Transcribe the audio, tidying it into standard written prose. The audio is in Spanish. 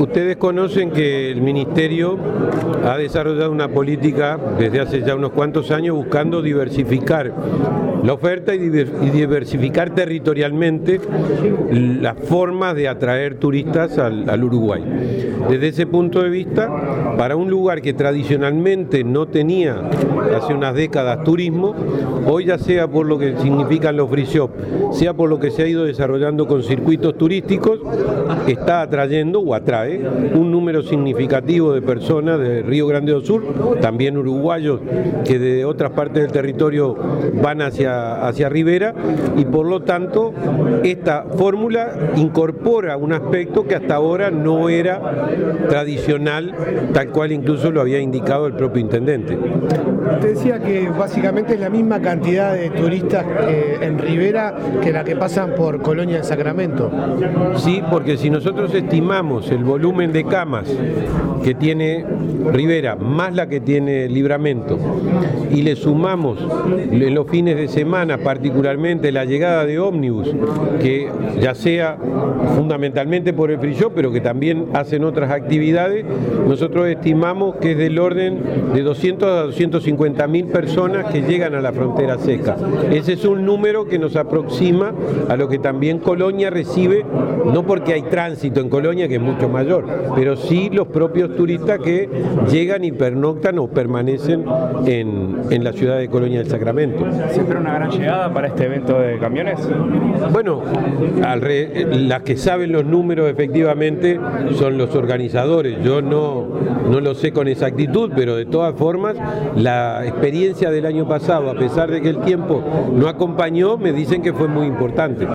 Ustedes conocen que el Ministerio ha desarrollado una política desde hace ya unos cuantos años buscando diversificar la oferta y diversificar territorialmente las formas de atraer turistas al Uruguay. Desde ese punto de vista, para un lugar que tradicionalmente no tenía hace unas décadas turismo, hoy ya sea por lo que significan los free shop, sea por lo que se ha ido desarrollando con circuitos turísticos, está atrayendo o atrae un número significativo de personas de Río Grande do Sul, también uruguayos que de otras partes del territorio van hacia Rivera, y por lo tanto esta fórmula incorpora un aspecto que hasta ahora no era tradicional, tal cual incluso lo había indicado el propio intendente. Usted decía que básicamente es la misma cantidad de turistas en Rivera que la que pasan por Colonia del Sacramento. Sí, porque si nosotros estimamos el volumen de camas que tiene Rivera más la que tiene Livramento y le sumamos en los fines de semana particularmente la llegada de ómnibus, que ya sea fundamentalmente por el free shop, pero que también hacen otras actividades, nosotros estimamos que es del orden de 200 a 250.000 personas que llegan a la frontera seca. Ese es un número que nos aproxima a lo que también Colonia recibe, no porque hay tránsito en Colonia, que es mucho mayor, pero sí los propios turistas que llegan y pernoctan o permanecen en la ciudad de Colonia del Sacramento. ¿Se espera una gran llegada para este evento de camiones? Bueno, las que saben los números efectivamente son los organizadores. Yo no lo sé con exactitud, pero de todas formas la experiencia del año pasado, a pesar de que el tiempo no acompañó, me dicen que fue muy importante.